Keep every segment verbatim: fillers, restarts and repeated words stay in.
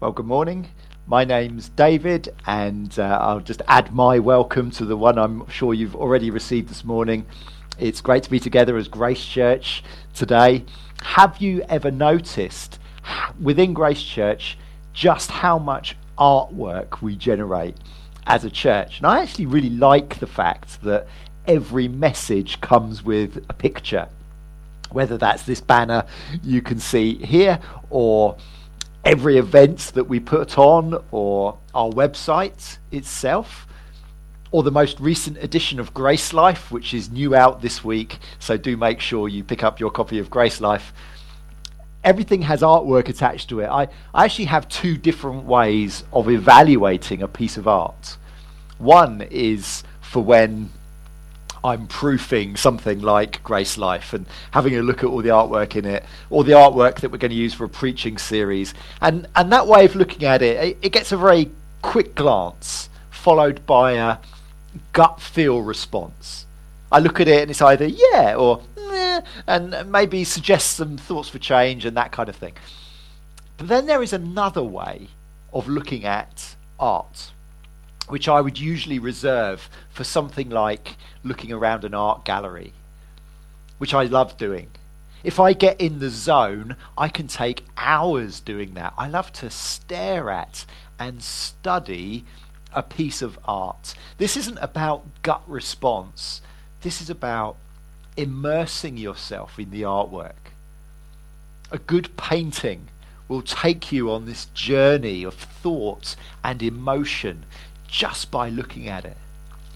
Well, good morning. My name's David, and uh, I'll just add my welcome to the one I'm sure you've already received this morning. It's great to be together as Grace Church today. Have you ever noticed within Grace Church just how much artwork we generate as a church? And I actually really like the fact that every message comes with a picture, whether that's this banner you can see here, or every event that we put on, or our website itself, or the most recent edition of Grace Life, which is new out this week, so do make sure you pick up your copy of Grace Life. Everything has artwork attached to it. I, I actually have two different ways of evaluating a piece of art. One is for when I'm proofing something like Grace Life and having a look at all the artwork in it, or the artwork that we're going to use for a preaching series. And and that way of looking at it, it, it gets a very quick glance, followed by a gut feel response. I look at it and it's either yeah or eh, and maybe suggest some thoughts for change and that kind of thing. But then there is another way of looking at art, which I would usually reserve for something like looking around an art gallery, which I love doing. If I get in the zone, I can take hours doing that. I love to stare at and study a piece of art. This isn't about gut response. This is about immersing yourself in the artwork. A good painting will take you on this journey of thought and emotion just by looking at it.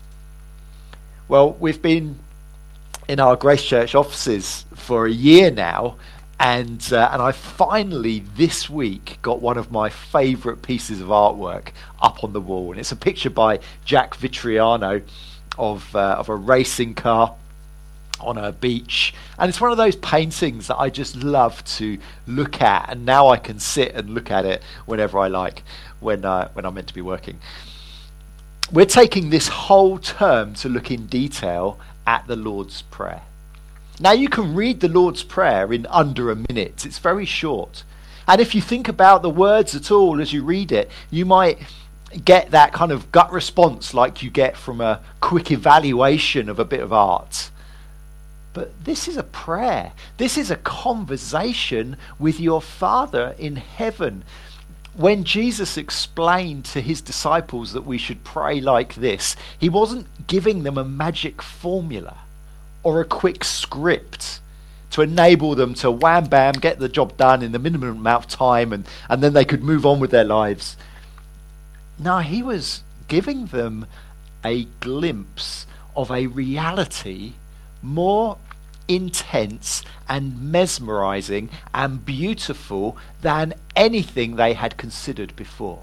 Well, we've been in our Grace Church offices for a year now, and uh, and I finally this week got one of my favourite pieces of artwork up on the wall, and it's a picture by Jack Vitriano of uh, of a racing car on a beach, and it's one of those paintings that I just love to look at, and now I can sit and look at it whenever I like when uh, when I'm meant to be working. We're taking this whole term to look in detail at the Lord's Prayer. Now, you can read the Lord's Prayer in under a minute. It's very short. And if you think about the words at all as you read it, you might get that kind of gut response like you get from a quick evaluation of a bit of art. But this is a prayer. This is a conversation with your Father in heaven. When Jesus explained to his disciples that we should pray like this, he wasn't giving them a magic formula or a quick script to enable them to wham bam get the job done in the minimum amount of time, and, and then they could move on with their lives. No, he was giving them a glimpse of a reality more intense and mesmerizing and beautiful than anything they had considered before.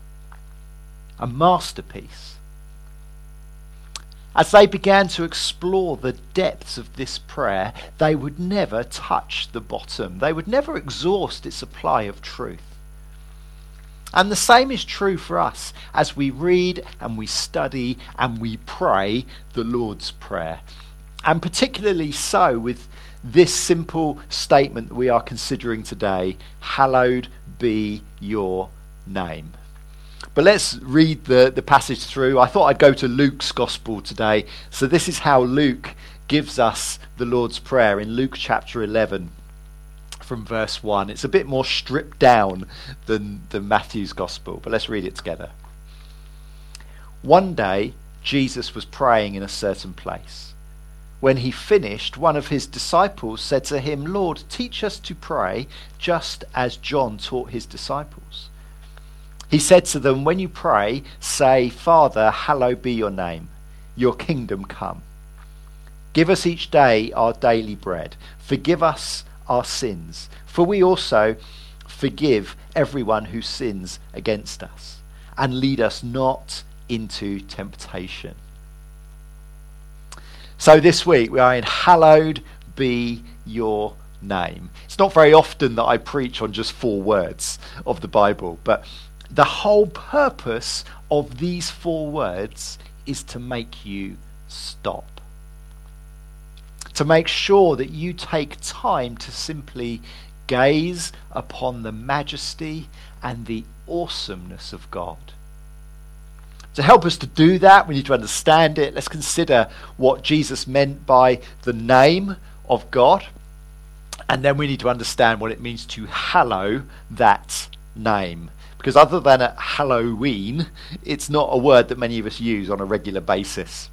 A masterpiece. As they began to explore the depths of this prayer, they would never touch the bottom. They would never exhaust its supply of truth. And the same is true for us as we read and we study and we pray the Lord's Prayer. And particularly so with this simple statement that we are considering today: hallowed be your name. But let's read the, the passage through. I thought I'd go to Luke's Gospel today. So this is how Luke gives us the Lord's Prayer in Luke chapter eleven from verse one. It's a bit more stripped down than, than Matthew's Gospel, but let's read it together. One day, Jesus was praying in a certain place. When he finished, one of his disciples said to him, "Lord, teach us to pray, just as John taught his disciples." He said to them, "When you pray, say, 'Father, hallowed be your name. Your kingdom come. Give us each day our daily bread. Forgive us our sins, for we also forgive everyone who sins against us. And lead us not into temptation.'" So this week we are in hallowed be your name. It's not very often that I preach on just four words of the Bible, but the whole purpose of these four words is to make you stop. To make sure that you take time to simply gaze upon the majesty and the awesomeness of God. To help us to do that, we need to understand it. Let's consider what Jesus meant by the name of God. And then we need to understand what it means to hallow that name. Because other than at Halloween, it's not a word that many of us use on a regular basis.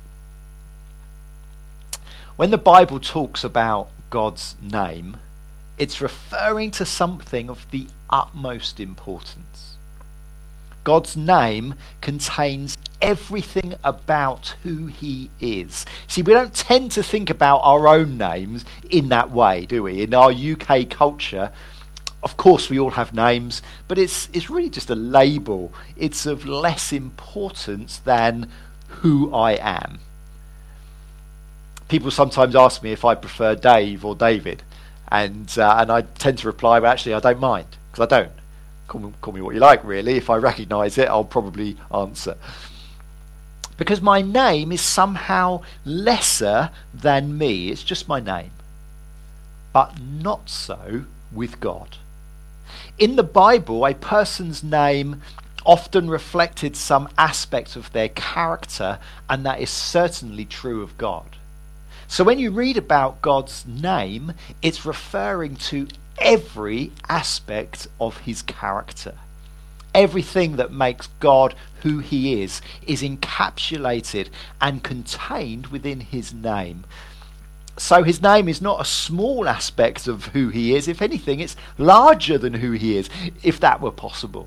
When the Bible talks about God's name, it's referring to something of the utmost importance. God's name contains everything about who he is. See, we don't tend to think about our own names in that way, do we? In our U K culture, of course we all have names, but it's it's really just a label. It's of less importance than who I am. People sometimes ask me if I prefer Dave or David, and uh, and I tend to reply, well, actually I don't mind, because I don't. Call me, call me what you like, really. If I recognise it, I'll probably answer. Because my name is somehow lesser than me. It's just my name. But not so with God. In the Bible, a person's name often reflected some aspect of their character, and that is certainly true of God. So when you read about God's name, it's referring to every aspect of his character. Everything that makes God who he is is encapsulated and contained within his name. So his name is not a small aspect of who he is. If anything, it's larger than who he is, if that were possible.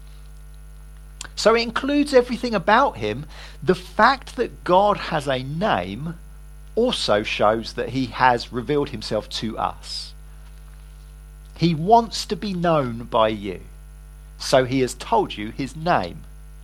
So it includes everything about him. The fact that God has a name also shows that he has revealed himself to us. He wants to be known by you, so he has told you his name.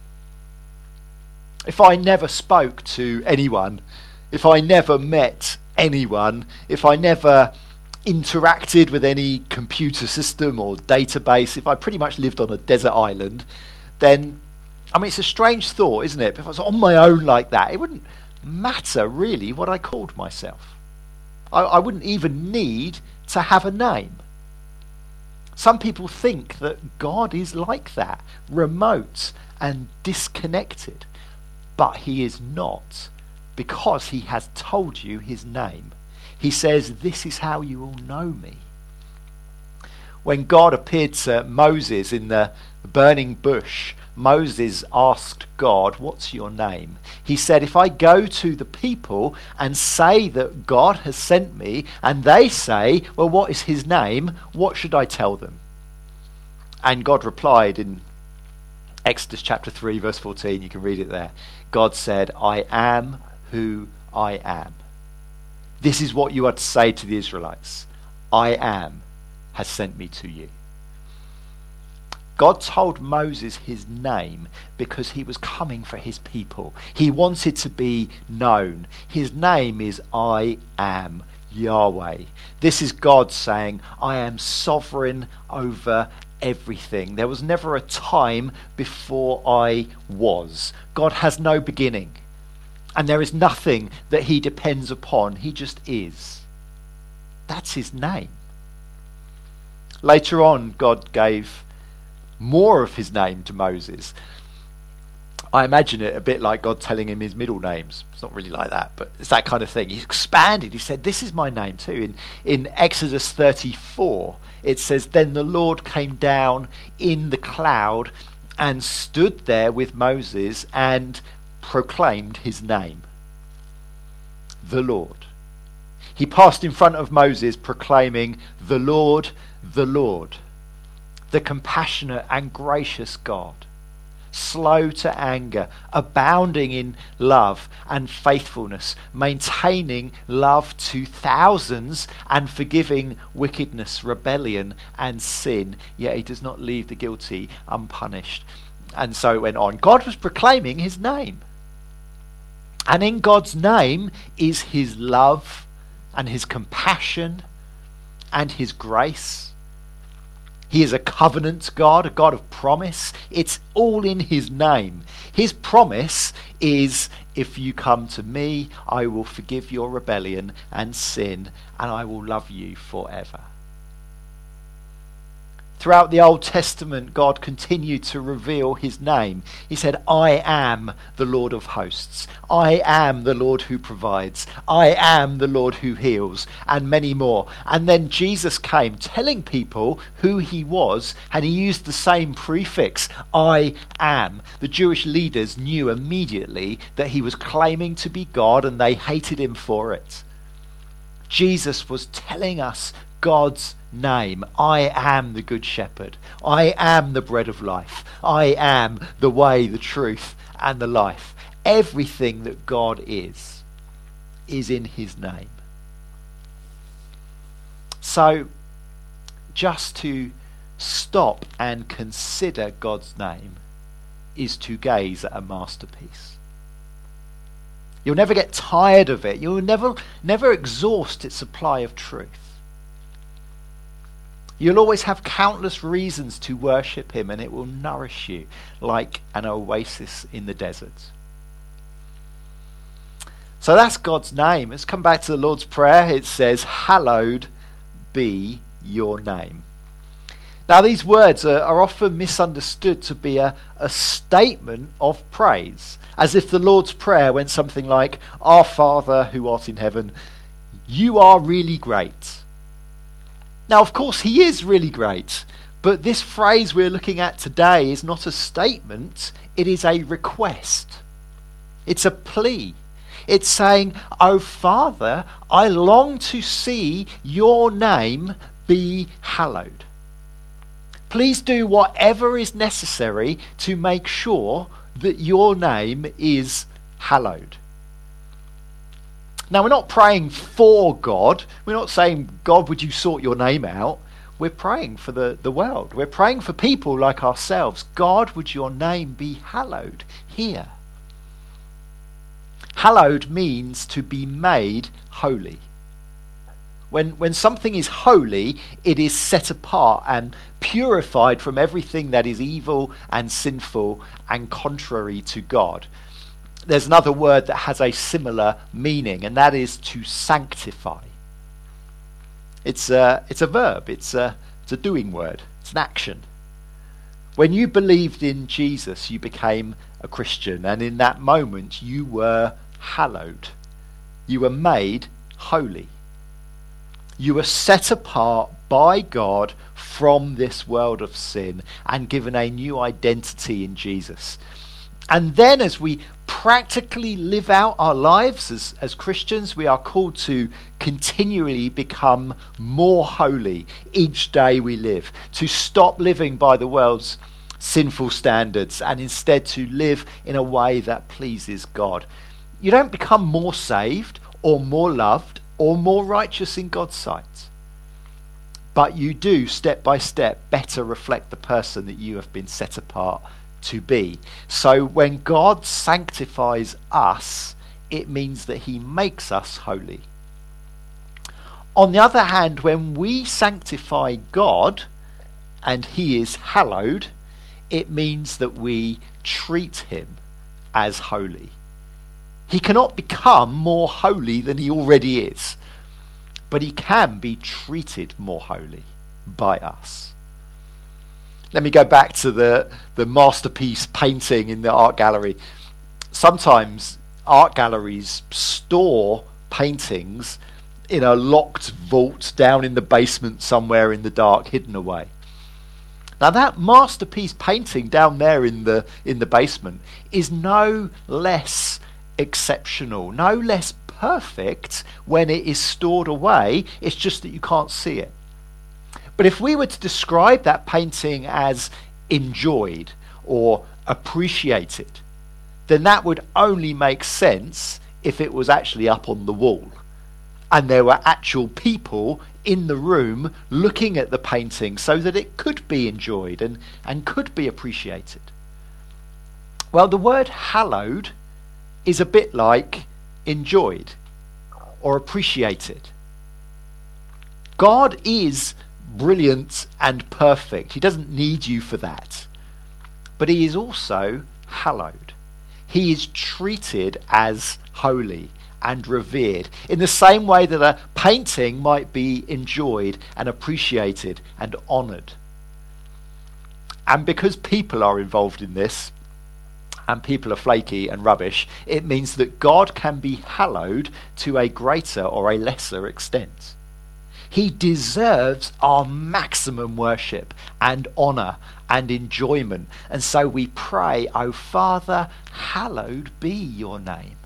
If I never spoke to anyone, if I never met anyone, if I never interacted with any computer system or database, if I pretty much lived on a desert island, then, I mean, it's a strange thought, isn't it? If I was on my own like that, it wouldn't matter really what I called myself. I, I wouldn't even need to have a name. Some people think that God is like that, remote and disconnected. But he is not, because he has told you his name. He says, this is how you will know me. When God appeared to Moses in the burning bush, Moses asked God, what's your name? He said, if I go to the people and say that God has sent me, and they say, well, what is his name? What should I tell them? And God replied in Exodus chapter three, verse fourteen, you can read it there. God said, I am who I am. This is what you are to say to the Israelites. I am has sent me to you. God told Moses his name because he was coming for his people. He wanted to be known. His name is I am Yahweh. This is God saying, I am sovereign over everything. There was never a time before I was. God has no beginning. And there is nothing that he depends upon. He just is. That's his name. Later on, God gave more of his name to Moses. I imagine it a bit like God telling him his middle names. It's not really like that, but it's that kind of thing. He expanded. He said, this is my name too. In, in Exodus thirty-four, it says, then the Lord came down in the cloud and stood there with Moses and proclaimed his name. The Lord. He passed in front of Moses proclaiming, the Lord, the Lord, the compassionate and gracious God, slow to anger, abounding in love and faithfulness, maintaining love to thousands and forgiving wickedness, rebellion and sin, yet he does not leave the guilty unpunished. And so it went on. God was proclaiming his name. And in God's name is his love and his compassion and his grace. He is a covenant God, a God of promise. It's all in his name. His promise is, if you come to me, I will forgive your rebellion and sin, and I will love you forever. Throughout the Old Testament, God continued to reveal his name. He said, I am the Lord of hosts. I am the Lord who provides. I am the Lord who heals, and many more. And then Jesus came telling people who he was, and he used the same prefix, I am. The Jewish leaders knew immediately that he was claiming to be God, and they hated him for it. Jesus was telling us God's name. I am the Good Shepherd. I am the bread of life. I am the way, the truth, and the life. Everything that God is, is in his name. So, just to stop and consider God's name is to gaze at a masterpiece. You'll never get tired of it. You'll never, never exhaust its supply of truth. You'll always have countless reasons to worship him, and it will nourish you like an oasis in the desert. So that's God's name. Let's come back to the Lord's Prayer. It says, hallowed be your name. Now these words are, are often misunderstood to be a, a statement of praise, as if the Lord's Prayer went something like, Our Father who art in heaven, you are really great. Now, of course, he is really great, but this phrase we're looking at today is not a statement, it is a request. It's a plea. It's saying, Oh, Father, I long to see your name be hallowed. Please do whatever is necessary to make sure that your name is hallowed. Now, we're not praying for God. We're not saying, God, would you sort your name out? We're praying for the, the world. We're praying for people like ourselves. God, would your name be hallowed here? Hallowed means to be made holy. When, when something is holy, it is set apart and purified from everything that is evil and sinful and contrary to God. There's another word that has a similar meaning, and that is to sanctify. It's a, it's a verb. It's a, it's a doing word. It's an action. When you believed in Jesus, you became a Christian, and in that moment you were hallowed. You were made holy. You were set apart by God from this world of sin and given a new identity in Jesus. And then as we practically live out our lives as, as Christians, we are called to continually become more holy each day we live, to stop living by the world's sinful standards and instead to live in a way that pleases God. You don't become more saved or more loved or more righteous in God's sight, but you do step by step better reflect the person that you have been set apart to be. So when God sanctifies us, it means that he makes us holy. On the other hand, when we sanctify God and he is hallowed, it means that we treat him as holy. He cannot become more holy than he already is, but he can be treated more holy by us. Let me go back to the, the masterpiece painting in the art gallery. Sometimes art galleries store paintings in a locked vault down in the basement somewhere in the dark, hidden away. Now that masterpiece painting down there in the in the basement is no less exceptional, no less perfect when it is stored away. It's just that you can't see it. But if we were to describe that painting as enjoyed or appreciated, then that would only make sense if it was actually up on the wall and there were actual people in the room looking at the painting so that it could be enjoyed and, and could be appreciated. Well, the word hallowed is a bit like enjoyed or appreciated. God is brilliant and perfect. He doesn't need you for that. But he is also hallowed. He is treated as holy and revered in the same way that a painting might be enjoyed and appreciated and honoured. And because people are involved in this, and people are flaky and rubbish, it means that God can be hallowed to a greater or a lesser extent. He deserves our maximum worship and honour and enjoyment. And so we pray, "O Father, hallowed be your name."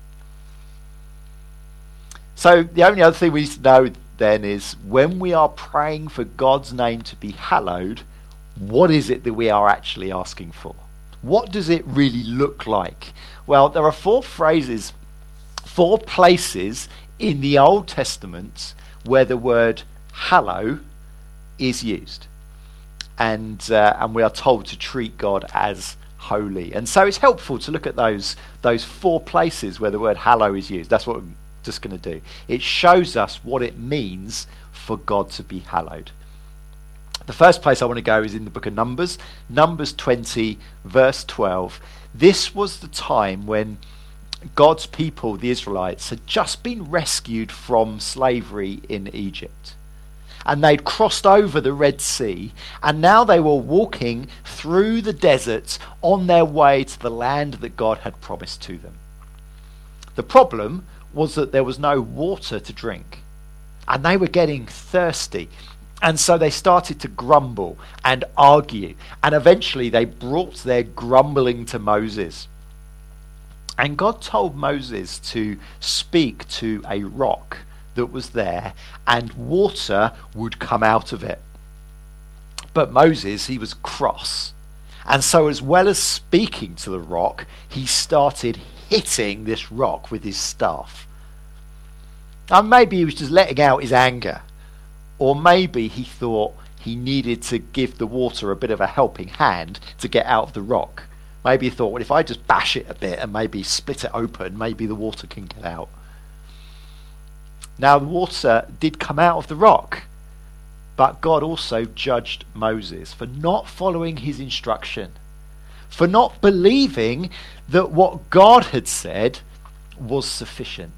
So the only other thing we need to know then is, when we are praying for God's name to be hallowed, what is it that we are actually asking for? What does it really look like? Well, there are four phrases, four places in the Old Testament where the word hallow is used. And uh, and we are told to treat God as holy. And so it's helpful to look at those, those four places where the word hallow is used. That's what we're just going to do. It shows us what it means for God to be hallowed. The first place I want to go is in the book of Numbers, Numbers twenty, verse twelve. This was the time when God's people, the Israelites, had just been rescued from slavery in Egypt. And they'd crossed over the Red Sea, and now they were walking through the desert on their way to the land that God had promised to them. The problem was that there was no water to drink, and they were getting thirsty. And so they started to grumble and argue, and eventually they brought their grumbling to Moses. And God told Moses to speak to a rock that was there, and water would come out of it. But Moses, he was cross. And so as well as speaking to the rock, he started hitting this rock with his staff. And maybe he was just letting out his anger. Or maybe he thought he needed to give the water a bit of a helping hand to get out of the rock. Maybe he thought, well, if I just bash it a bit and maybe split it open, maybe the water can get out. Now, the water did come out of the rock, but God also judged Moses for not following his instruction, for not believing that what God had said was sufficient.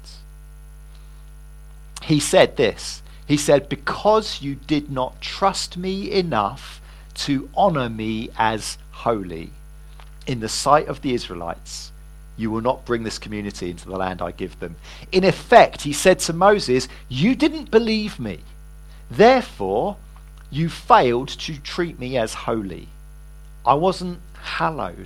He said this. He said, "Because you did not trust me enough to honour me as holy in the sight of the Israelites, you will not bring this community into the land I give them." In effect, he said to Moses, "You didn't believe me. Therefore, you failed to treat me as holy. I wasn't hallowed."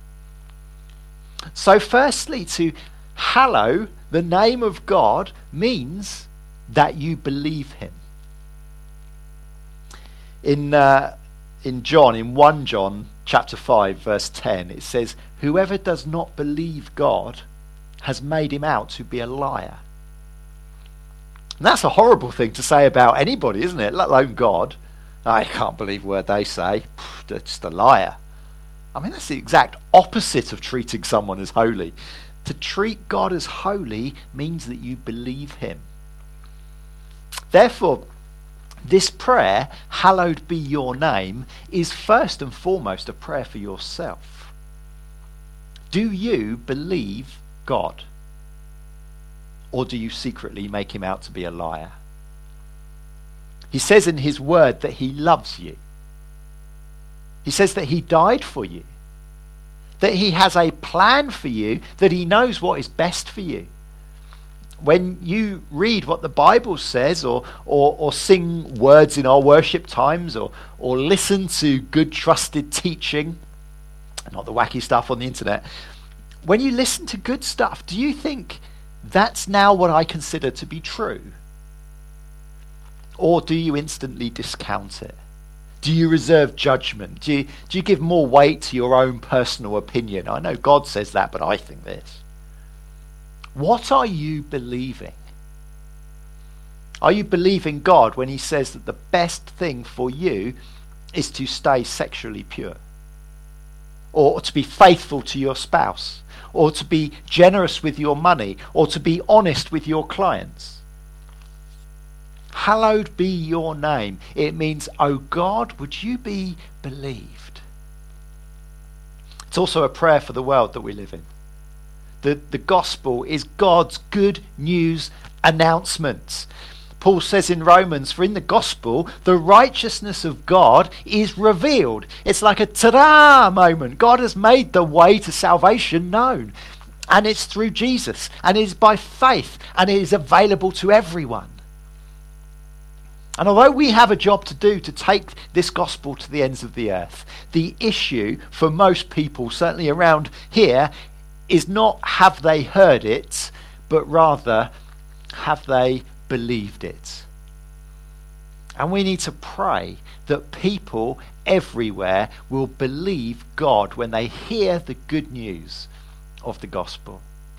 So firstly, to hallow the name of God means that you believe him. In uh, in John, in First John chapter five, verse ten, it says, "Whoever does not believe God has made him out to be a liar." And that's a horrible thing to say about anybody, isn't it? Let alone God. "I can't believe a word they say. They're just a liar." I mean, that's the exact opposite of treating someone as holy. To treat God as holy means that you believe him. Therefore, this prayer, "Hallowed be your name," is first and foremost a prayer for yourself. Do you believe God? Or do you secretly make him out to be a liar? He says in his word that he loves you. He says that he died for you. That he has a plan for you, that he knows what is best for you. When you read what the Bible says, or, or, or sing words in our worship times, or, or listen to good trusted teaching, not the wacky stuff on the internet, when you listen to good stuff, do you think that's now what I consider to be true? Or do you instantly discount it? Do you reserve judgment? Do you, do you give more weight to your own personal opinion? I know God says that, but I think this. What are you believing? Are you believing God when he says that the best thing for you is to stay sexually pure? Or to be faithful to your spouse? Or to be generous with your money? Or to be honest with your clients? Hallowed be your name. It means, oh God, would you be believed? It's also a prayer for the world that we live in. The, the gospel is God's good news announcements. Paul says in Romans, for in the gospel, the righteousness of God is revealed. It's like a ta-da moment. God has made the way to salvation known. And it's through Jesus. And it is by faith. And it is available to everyone. And although we have a job to do to take this gospel to the ends of the earth, the issue for most people, certainly around here, is not have they heard it, but rather have they believed it. And we need to pray that people everywhere will believe God when they hear the good news of the gospel.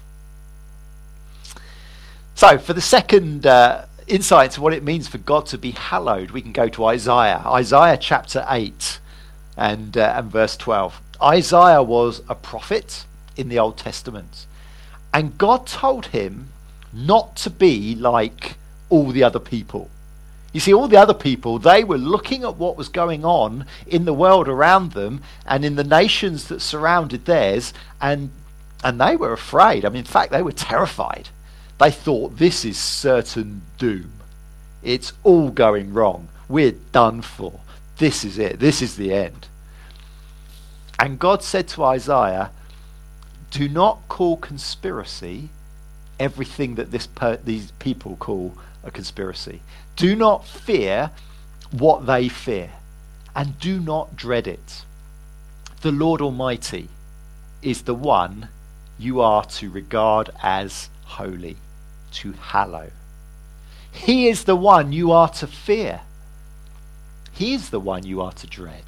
So for the second uh, insight into what it means for God to be hallowed, we can go to Isaiah. Isaiah chapter eight and, uh, and verse twelve. Isaiah was a prophet in the Old Testament. And God told him not to be like all the other people. You see, all the other people, they were looking at what was going on in the world around them and in the nations that surrounded theirs, and and they were afraid. I mean, in fact, they were terrified. They thought, this is certain doom. It's all going wrong. We're done for. This is it. This is the end. And God said to Isaiah, do not call conspiracy everything that this per- these people call a conspiracy. Do not fear what they fear, and do not dread it. The Lord Almighty is the one you are to regard as holy, to hallow. He is the one you are to fear. He is the one you are to dread.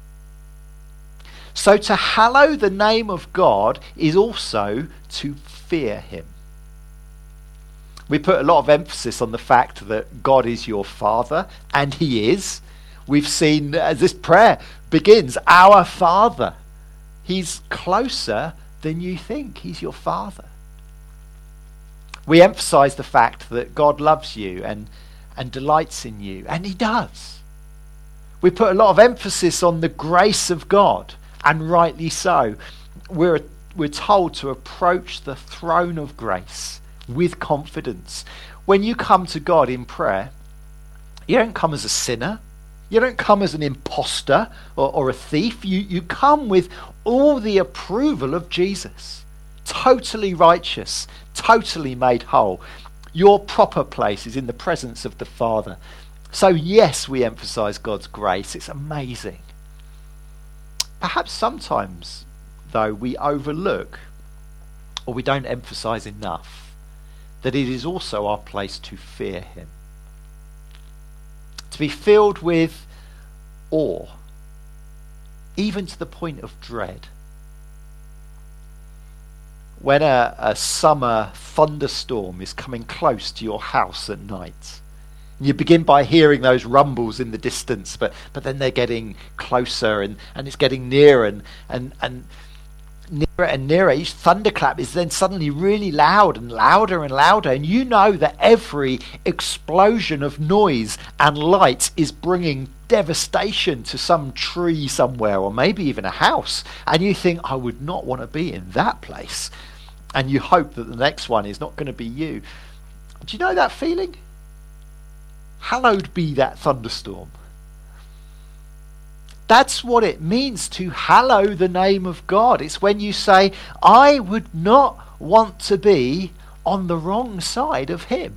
So to hallow the name of God is also to fear him. We put a lot of emphasis on the fact that God is your Father, and he is. We've seen as this prayer begins, our Father. He's closer than you think. He's your Father. We emphasize the fact that God loves you and, and delights in you, and he does. We put a lot of emphasis on the grace of God, and rightly so. We're, we're told to approach the throne of grace with confidence. When you come to God in prayer, you don't come as a sinner. You don't come as an imposter or, or a thief. You, you come with all the approval of Jesus. Totally righteous, totally made whole. Your proper place is in the presence of the Father. So yes, we emphasize God's grace. It's amazing. Perhaps sometimes, though, we overlook or we don't emphasize enough that it is also our place to fear him. To be filled with awe, even to the point of dread. When a, a summer thunderstorm is coming close to your house at night, you begin by hearing those rumbles in the distance, but but then they're getting closer and, and it's getting nearer and, and, and nearer and nearer. Each thunderclap is then suddenly really loud and louder and louder, and you know that every explosion of noise and light is bringing devastation to some tree somewhere or maybe even a house, and you think, I would not want to be in that place, and you hope that the next one is not going to be you. Do you know that feeling? Hallowed be that thunderstorm. That's what it means to hallow the name of God. It's when you say, I would not want to be on the wrong side of him.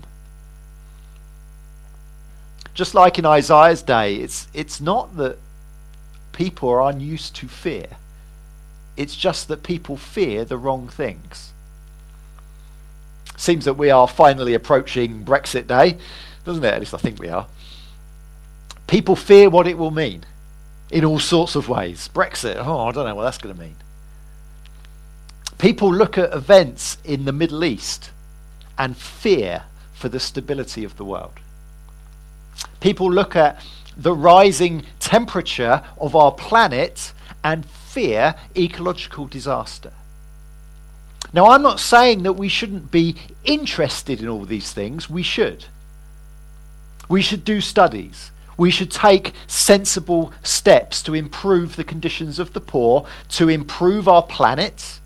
Just like in Isaiah's day, it's it's not that people are unused to fear. It's just that people fear the wrong things. Seems that we are finally approaching Brexit Day, doesn't it? At least I think we are. People fear what it will mean in all sorts of ways. Brexit, oh, I don't know what that's going to mean. People look at events in the Middle East and fear for the stability of the world. People look at the rising temperature of our planet and fear ecological disaster. Now, I'm not saying that we shouldn't be interested in all these things. We should. We should do studies. We should take sensible steps to improve the conditions of the poor, to improve our planet,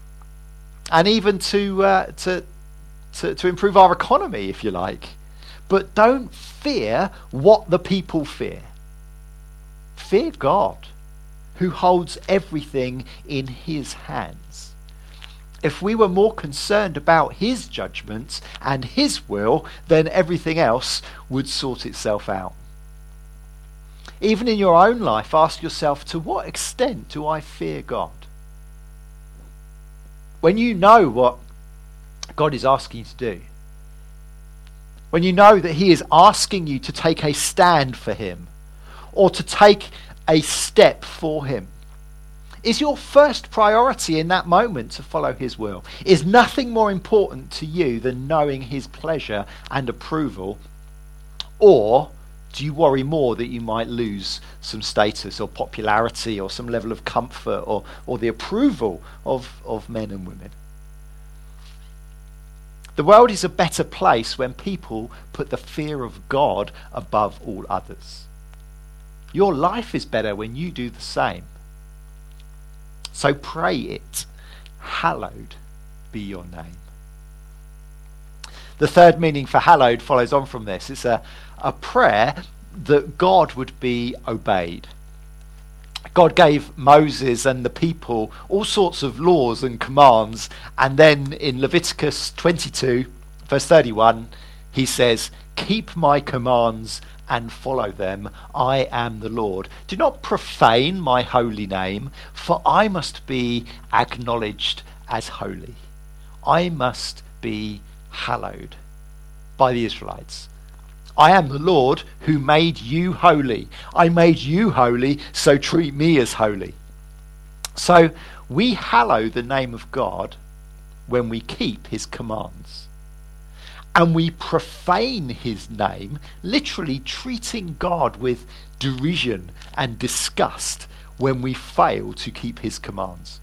and even to uh, to, to to improve our economy, if you like. But don't fear what the people fear. Fear God, who holds everything in his hands. If we were more concerned about his judgments and his will, then everything else would sort itself out. Even in your own life, ask yourself, to what extent do I fear God? When you know what God is asking you to do, when you know that he is asking you to take a stand for him or to take a step for him, is your first priority in that moment to follow his will? Is nothing more important to you than knowing his pleasure and approval? Or do you worry more that you might lose some status or popularity or some level of comfort or, or the approval of, of men and women? The world is a better place when people put the fear of God above all others. Your life is better when you do the same. So pray it, hallowed be your name. The third meaning for hallowed follows on from this. It's a, a prayer that God would be obeyed. God gave Moses and the people all sorts of laws and commands, and then in Leviticus twenty-two, verse thirty-one, he says, "Keep my commands and follow them. I am the Lord. Do not profane my holy name, for I must be acknowledged as holy. I must be hallowed by the Israelites. I am the Lord who made you holy. I made you holy, so treat me as holy." So we hallow the name of God when we keep his commands. And we profane his name, literally treating God with derision and disgust when we fail to keep his commands.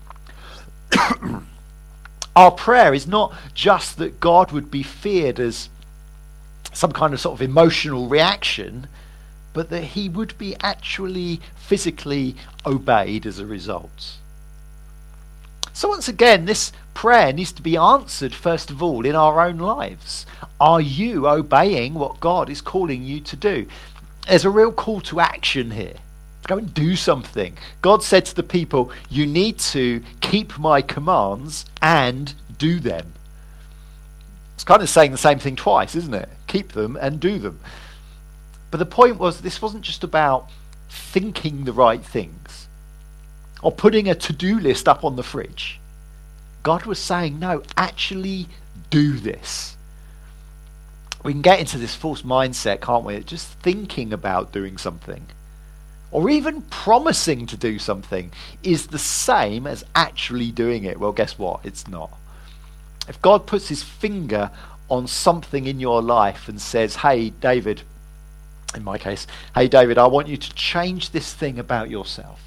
Our prayer is not just that God would be feared as some kind of sort of emotional reaction, but that he would be actually physically obeyed as a result. So once again, this prayer needs to be answered first of all in our own lives. Are you obeying what God is calling you to do? There's a real call to action here. Go and do something. God said to the people, you need to keep my commands and do them. It's kind of saying the same thing twice, isn't it? Keep them and do them. But the point was, this wasn't just about thinking the right things or putting a to-do list up on the fridge. God was saying, no, actually do this. We can get into this false mindset, can't we? Just thinking about doing something or even promising to do something is the same as actually doing it. Well, guess what? It's not. If God puts his finger on something in your life and says, hey, David, in my case, hey, David, I want you to change this thing about yourself,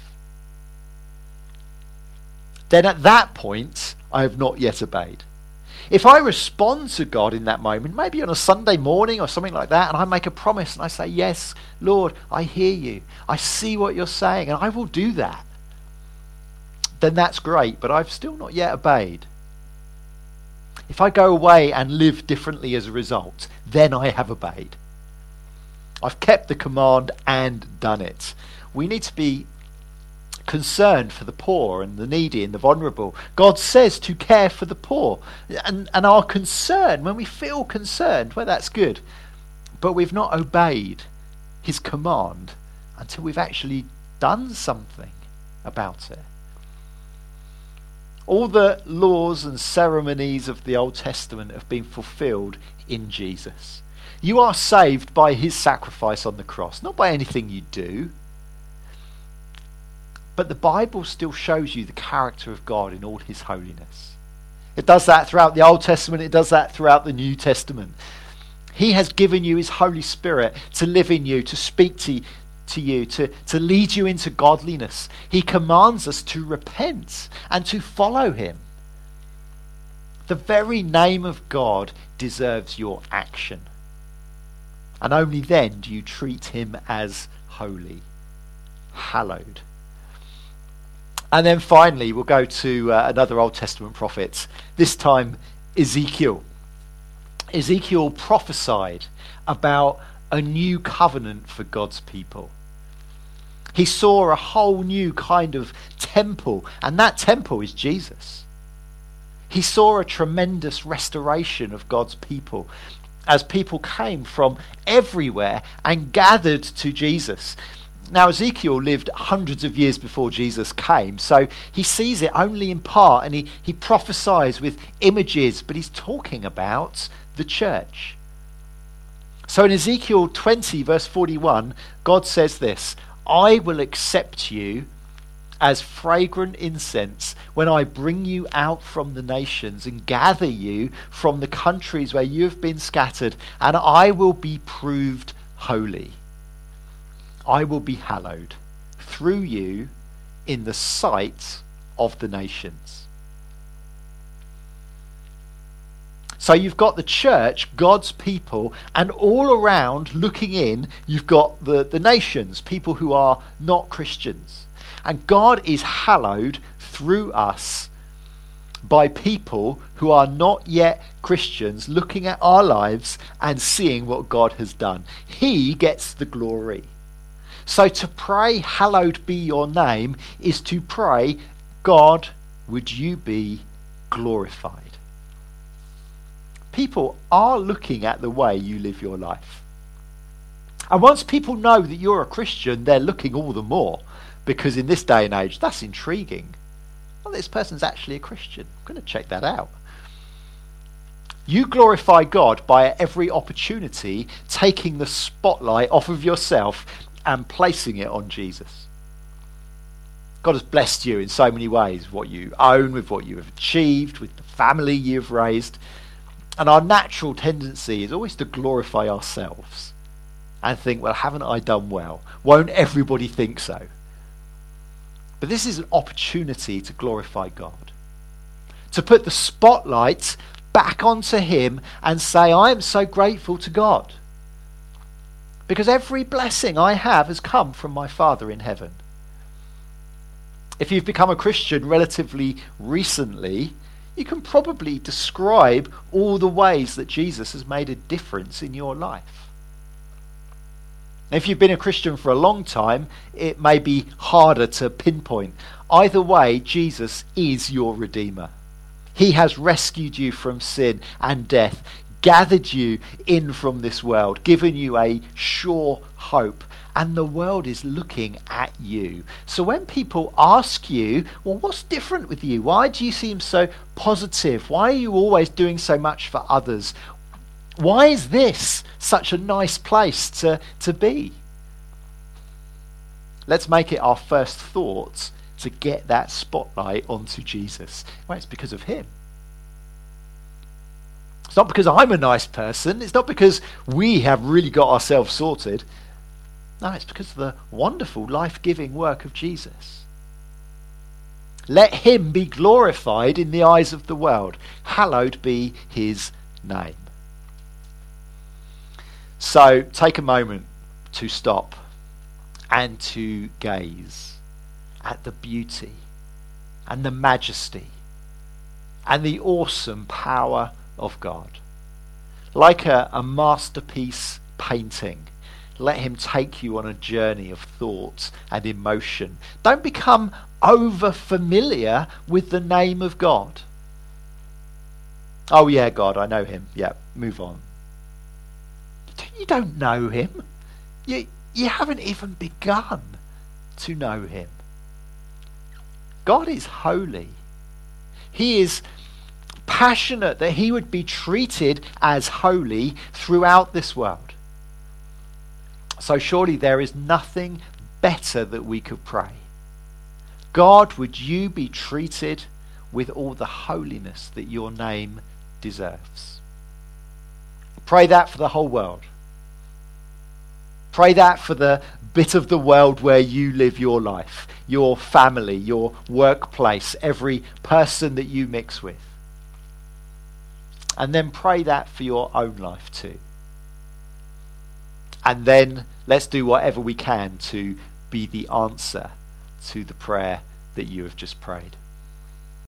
then at that point, I have not yet obeyed. If I respond to God in that moment, maybe on a Sunday morning or something like that, and I make a promise and I say, yes, Lord, I hear you. I see what you're saying, and I will do that. Then that's great, but I've still not yet obeyed. If I go away and live differently as a result, then I have obeyed. I've kept the command and done it. We need to be concerned for the poor and the needy and the vulnerable. God says to care for the poor. And, and our concern, when we feel concerned, well, that's good. But we've not obeyed his command until we've actually done something about it. All the laws and ceremonies of the Old Testament have been fulfilled in Jesus. You are saved by his sacrifice on the cross, not by anything you do. But the Bible still shows you the character of God in all his holiness. It does that throughout the Old Testament. It does that throughout the New Testament. He has given you his Holy Spirit to live in you, to speak to you, to you, to, to lead you into godliness. He commands us to repent and to follow him. The very name of God deserves your action. And only then do you treat him as holy, hallowed. And then finally, we'll go to uh, another Old Testament prophet, this time Ezekiel. Ezekiel prophesied about a new covenant for God's people. He saw a whole new kind of temple, and that temple is Jesus. He saw a tremendous restoration of God's people as people came from everywhere and gathered to Jesus. Now, Ezekiel lived hundreds of years before Jesus came, so he sees it only in part, and he, he prophesies with images, but he's talking about the church. So in Ezekiel twenty, verse forty-one, God says this: I will accept you as fragrant incense when I bring you out from the nations and gather you from the countries where you have been scattered, and I will be proved holy. I will be hallowed through you in the sight of the nations. So you've got the church, God's people, and all around looking in, you've got the, the nations, people who are not Christians. And God is hallowed through us by people who are not yet Christians, looking at our lives and seeing what God has done. He gets the glory. So to pray, hallowed be your name, is to pray, God, would you be glorified? People are looking at the way you live your life. And once people know that you're a Christian, they're looking all the more, because in this day and age, that's intriguing. Well, this person's actually a Christian. I'm going to check that out. You glorify God by at every opportunity taking the spotlight off of yourself and placing it on Jesus. God has blessed you in so many ways, what you own, with what you have achieved, with the family you've raised. And our natural tendency is always to glorify ourselves and think, well, haven't I done well? Won't everybody think so? But this is an opportunity to glorify God, to put the spotlight back onto him and say, I am so grateful to God, because every blessing I have has come from my Father in heaven. If you've become a Christian relatively recently, you can probably describe all the ways that Jesus has made a difference in your life. If you've been a Christian for a long time, it may be harder to pinpoint. Either way, Jesus is your Redeemer. He has rescued you from sin and death, gathered you in from this world, given you a sure hope, and the world is looking at you. So when people ask you, well, what's different with you? Why do you seem so positive? Why are you always doing so much for others? Why is this such a nice place to, to be? Let's make it our first thought to get that spotlight onto Jesus. Well, it's because of him. It's not because I'm a nice person. It's not because we have really got ourselves sorted. No, it's because of the wonderful, life-giving work of Jesus. Let him be glorified in the eyes of the world. Hallowed be his name. So take a moment to stop and to gaze at the beauty and the majesty and the awesome power of God. Like a, a masterpiece painting, let him take you on a journey of thought and emotion. Don't become over familiar with the name of God. Oh yeah, God, I know him. Yeah, move on. You don't know him. You, you haven't even begun to know him. God is holy. He is passionate that he would be treated as holy throughout this world. So surely there is nothing better that we could pray. God, would you be treated with all the holiness that your name deserves? Pray that for the whole world. Pray that for the bit of the world where you live your life, your family, your workplace, every person that you mix with. And then pray that for your own life too. And then let's do whatever we can to be the answer to the prayer that you have just prayed.